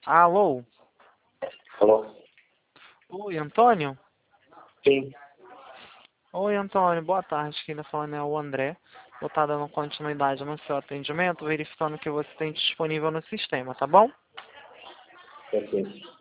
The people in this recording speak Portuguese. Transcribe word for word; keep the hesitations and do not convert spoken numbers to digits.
Alô? Alô? Oi, Antônio? Sim. Oi, Antônio. Boa tarde. Quem está falando é o André. Vou estar dando continuidade no seu atendimento, verificando o que você tem disponível no sistema, tá bom? Ok.